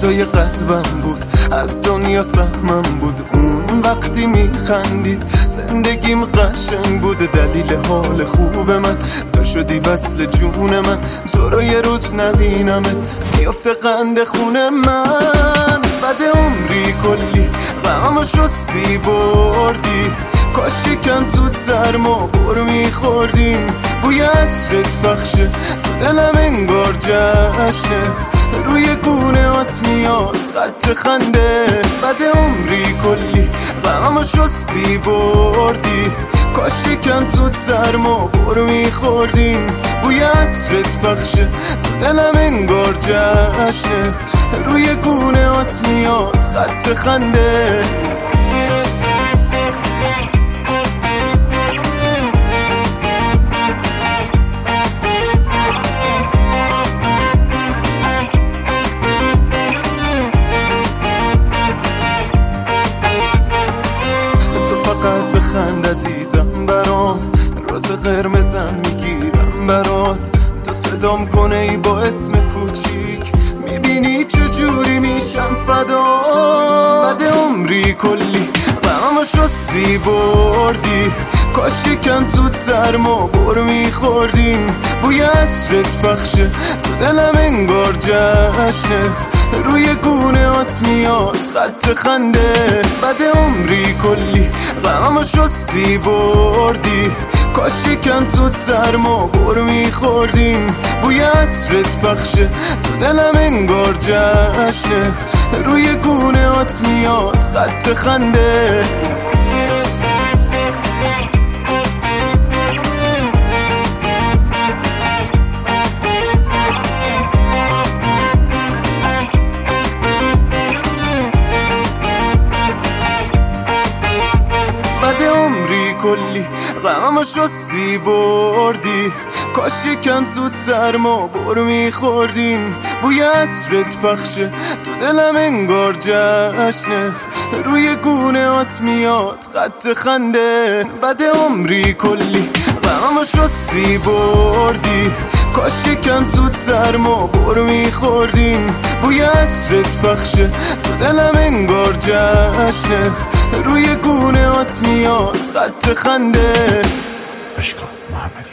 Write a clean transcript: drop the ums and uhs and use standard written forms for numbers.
کجای قلبم بود، از دنیا سهمم بود. اون وقتی میخندید زندگیم قشنگ بود. دلیل حال خوب من تو شدی وصل جون من. تو رو یه روز نبینمت میفته قند خون من. بعد عمری کلی غممو شستی بردی، کاش یکم زودتر ما بر میخوردیم. بوی عطرت بخشه تو دلم انگار جشنه، روی گونه هات میاد خط خنده. بعد عمری کلی غممو شستی بردی، کاش یکم زودتر ما بر میخوردیم. بوی عطرت بخشه تو دلم انگار جشنه، روی گونه هات میاد خط خنده. بخند عزیزم برام، روز قرمزم میگیرم برات. تو صدام کنه ای با اسم کوچیک، میبینی چجوری میشم فدا. بعد عمری کلی غممو شستی بردی، کاش یکم زودتر ما بر میخوردیم. بوی عطرت بخشه تو دلم انگار جشنه، روی گونه هات میاد خط خنده. بعد عمری کلی غممو شستی بردی، کاش یکم زودتر ما بر میخوردیم. بوی عطرت بخشه تو دلم انگار جشنه، روی گونه هات میاد خط خنده. کلی غممو شستی بردی، کاش یکم زودتر ما بر میخوردیم. بوی عطرت بخشه تو دلم انگار جشنه، روی گونه هات میاد خط خنده. بعد عمری کلی غممو شستی بردی، کاش یکم زودتر ما بر میخوردیم. بوی عطرت بخشه تو دلم انگار جشنه، روی گونه هات میاد خط خنده. اشکان محمدی.